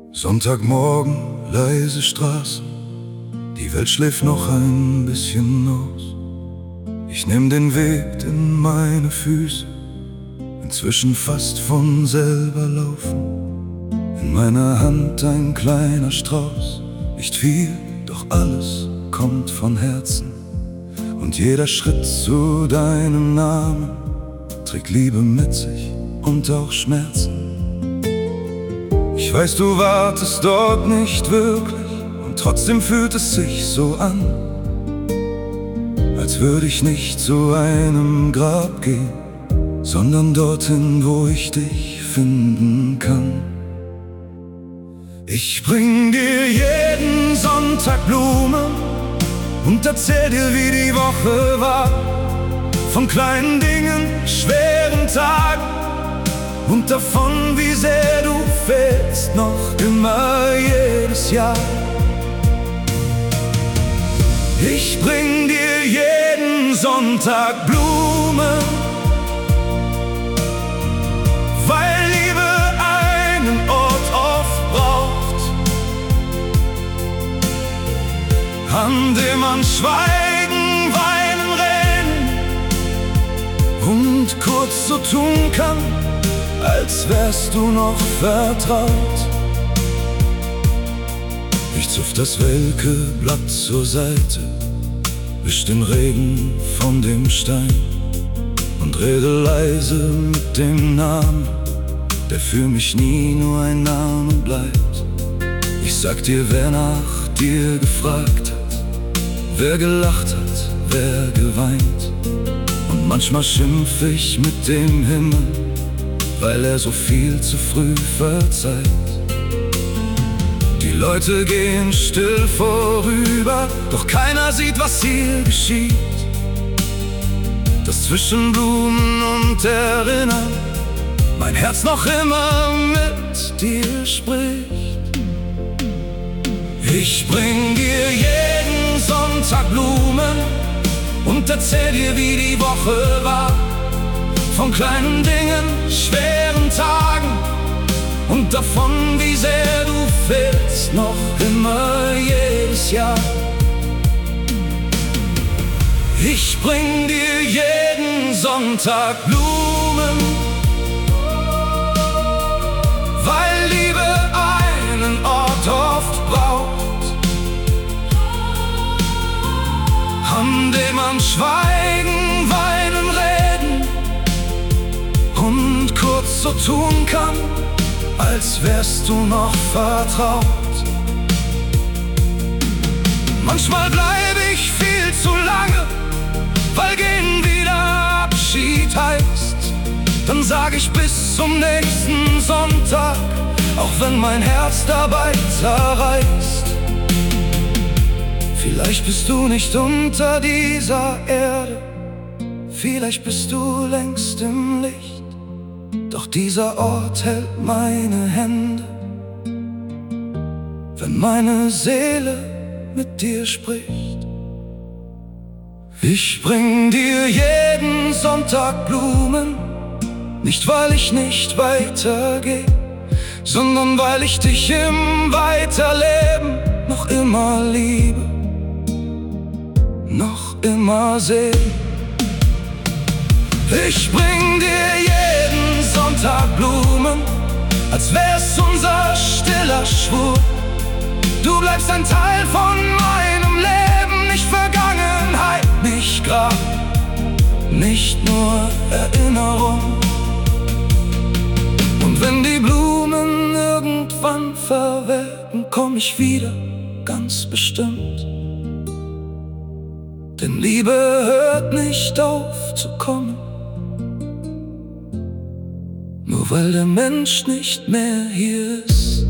Sonntagmorgen, leise Straßen, die Welt schläft noch ein bisschen aus. Ich nehm den Weg, den meine Füße inzwischen fast von selber laufen. In meiner Hand ein kleiner Strauß, nicht viel, doch alles kommt von Herzen. Und jeder Schritt zu deinem Namen trägt Liebe mit sich und auch Schmerzen. Ich weiß, du wartest dort nicht wirklich, und trotzdem fühlt es sich so an, als würde ich nicht zu einem Grab gehen, sondern dorthin, wo ich dich finden kann. Ich bring dir jeden Sonntag Blumen und erzähl dir, wie die Woche war, von kleinen Dingen, schweren Tagen und davon, wie sehr du fehlst, noch immer jedes Jahr. Ich bring dir jeden Sonntag Blumen, weil Liebe einen Ort oft braucht, an dem man schweigen, weinen, reden und kurz so tun kann, als wärst du noch vertraut. Ich zupf das welke Blatt zur Seite, wisch den Regen von dem Stein und rede leise mit dem Namen, der für mich nie nur ein Name bleibt. Ich sag dir, wer nach dir gefragt hat, wer gelacht hat, wer geweint. Und manchmal schimpf ich mit dem Himmel, weil er so viel zu früh verzeiht. Die Leute gehen still vorüber, doch keiner sieht, was hier geschieht. Dass zwischen Blumen und Erinnern mein Herz noch immer mit dir spricht. Ich bring dir jeden Sonntag Blumen und erzähl dir, wie die Woche war, von kleinen Dingen, schweren Tagen und davon, wie sehr du fehlst, noch immer jedes Jahr. Ich bring dir jeden Sonntag Blumen, weil Liebe einen Ort oft braucht, an dem man schweigen, weinen, reden und kurz so tun kann, als wärst du noch vertraut. Manchmal bleib ich viel zu lange, weil gehen wieder Abschied heißt. Dann sag ich bis zum nächsten Sonntag, auch wenn mein Herz dabei zerreißt. Vielleicht bist du nicht unter dieser Erde, vielleicht bist du längst im Licht, doch dieser Ort hält meine Hände, wenn meine Seele mit dir spricht. Ich bring dir jeden Sonntag Blumen, nicht weil ich nicht weitergehe, sondern weil ich dich im Weiterleben noch immer liebe, noch immer sehe. Ich bring dir jeden Sonntag Blumen, als wär's unser stiller Schwur. Du bleibst ein Teil von meinem Leben, nicht Vergangenheit, nicht Grab, nicht nur Erinnerung. Und wenn die Blumen irgendwann verwelken, komm ich wieder, ganz bestimmt. Denn Liebe hört nicht auf zu kommen, nur weil der Mensch nicht mehr hier ist.